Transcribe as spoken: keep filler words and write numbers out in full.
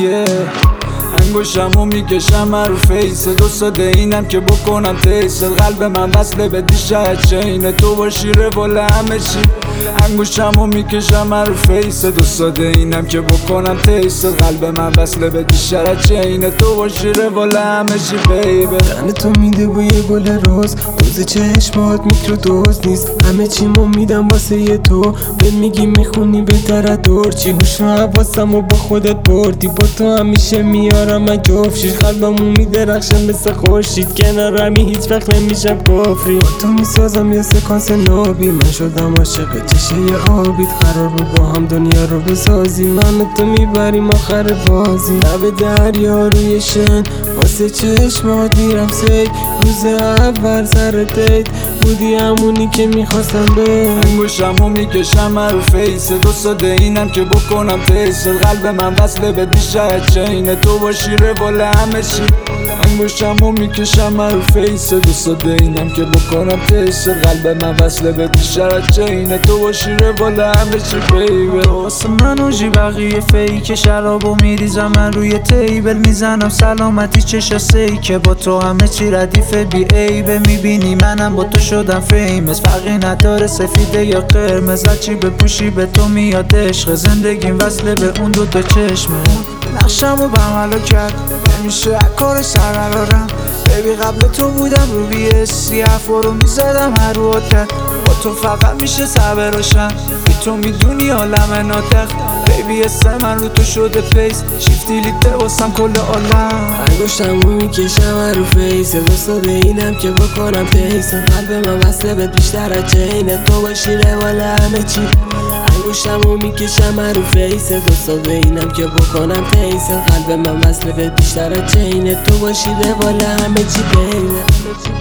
yeah. انگوشمو میکشم رو فیس دو ساده اینم که بکنم تیست قلب من وصله به دیشت چینه تو باشی روال همه چی انگوشمو میکشم رو فیس دو ساده اینم که بکنم تیست قلب من وصله به دیشت چینه تو باشی روال همه چی بیبه تن تو میده بوی گل روز دوز چشمات میکرو دوز نیست همه چی مو میدم واسه یه تو بهم میگی میخونی بهتره دور چی هوش و حواسم و با خودت بردی با تو همیشه میارم من جفشیش قلبمو میدرخشه مثل خورشید کنارمی هیچ وقت نمیشم کفری با تو میسازم یه سکانس نابی من شدم عاشق چشه یه آبید قرار بود با هم دنیا رو بسازی من و تو میبریم آخر بازی لب دریا روی شن واسه چشمات میرم سی روز اول سر دیت بودی همونی که میخواستم به انگوشمو میکشم رو فیس دو ساده اینم که بکنم تیست قلب من وصله به دیشت چینه تو باشی روال همه چی انگوشمو میکشم رو فیس دو ساده اینم که بکنم تیست قلب من وصله به دیشت چینه تو باشی روال همه چی بیبه واسه من اوجی بقیه فیک شرابو میریزم من روی تیبل میزنم سلامتی چشا سی که با تو همه چی ردیفه بی عیبه میبینی منم با تو شدم فیمس فرقی نداره سفیده یا قرمز هرچی بپوشی به تو میاد عشق زندگیم وصله به اون دو تا چشمه نقشمو به عملو کرد نمیشه کار سررارم بیبی قبل تو بودم رو بی اسی حرفا رو میزدم هر رو کرد با تو فقط میشه صبر روشن بی تو میدونی عالم ناتخ بیبی اسم من رو تو شده پیس شیفتی لیته واسم کل عالم انگوشتمو میکشم رو فیس دو ساده اینم که بکنم تیست قلب من وصله به بیشتر از چینه تو باشی روال همه چی انگوشتمو میکشم رو فیس دو ساده اینم که بکنم تیست قلب من وصله به بیشتر از چینه تو باشی روال همه چی بیبه